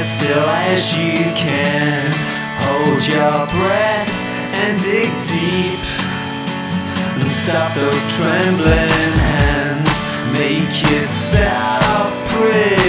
as still as you can. Hold your breath and dig deep, and stop those trembling hands. Make yourself pretty.